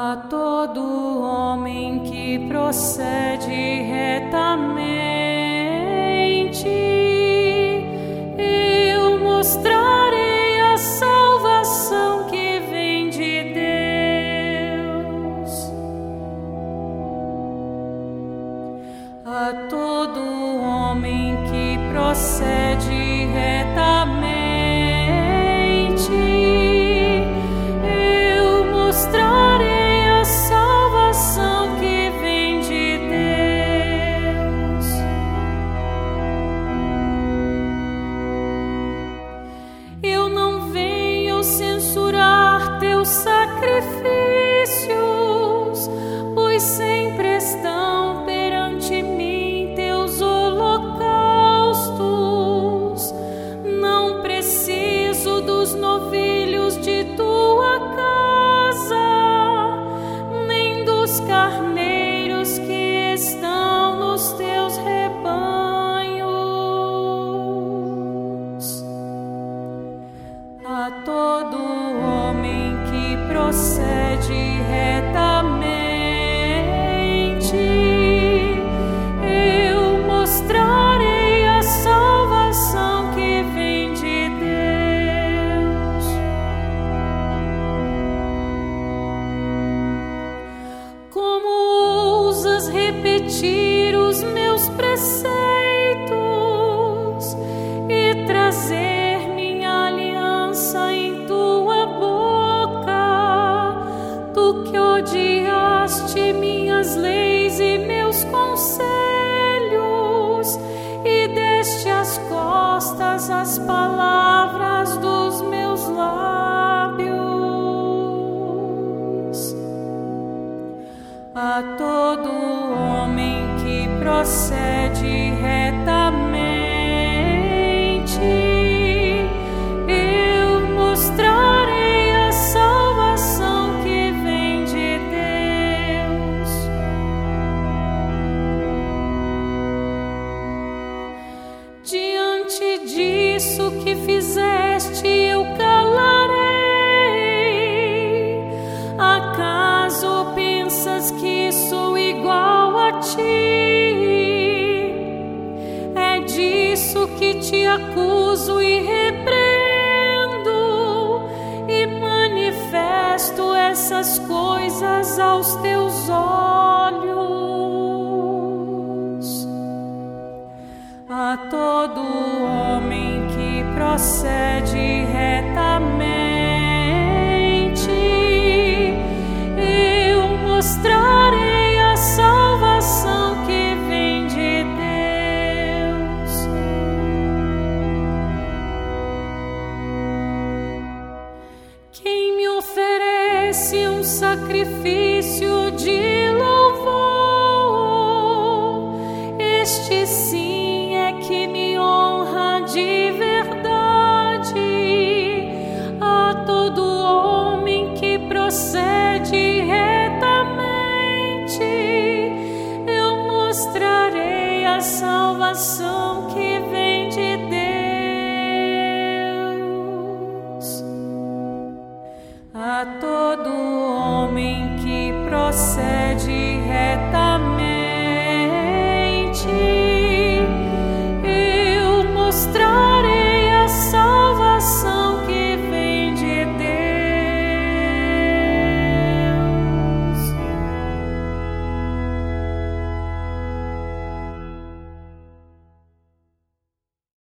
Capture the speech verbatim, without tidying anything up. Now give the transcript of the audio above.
A todo homem que procede retamente, eu mostrarei a salvação que vem de Deus. A todo homem que procede retamente, eu mostrarei a salvação que vem de Deus. Eu não venho censurar teus sacrifícios, pois sempre estão perante mim teus holocaustos. Não preciso dos novilhos de tua casa, nem dos carneiros que estão nos teus rebanhos. A todo homem que procede retamente, eu mostrarei a salvação que vem de Deus. Como ousas repetir os meus preceitos e trazer minha aliança em tua boca? Tu que odiaste minhas leis e meus conselhos e deste as costas às palavras dos meus lábios. A todo homem que procede retamente, eu mostrarei a salvação que vem de Deus. Diante disso que fizeste, eu calarei. Acaso pensas que sou igual a ti? É disso que te acuso e repreendo, e manifesto essas coisas aos teus olhos. A todo homem que procede retamente, eu mostrarei a salvação que vem de Deus. Quem me oferece um sacrifício de louvor, este sim é que me honra de verdade. A todo homem que procede retamente, eu mostrarei a salvação que vem de Deus. A